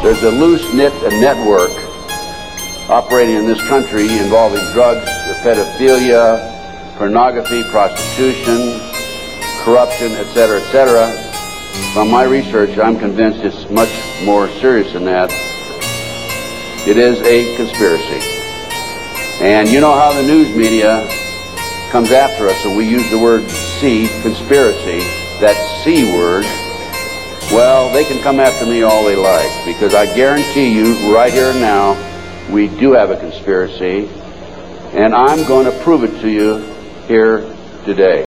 There's a loose-knit network operating in this country involving drugs, pedophilia, pornography, prostitution, corruption, etc., etc. From my research, I'm convinced it's much more serious than that. It is a conspiracy. And you know how the news media comes after us, and we use the word C, conspiracy, that C word. Well, they can come after me all they like, because I guarantee you, right here and now, we do have a conspiracy, and I'm going to prove it to you here today.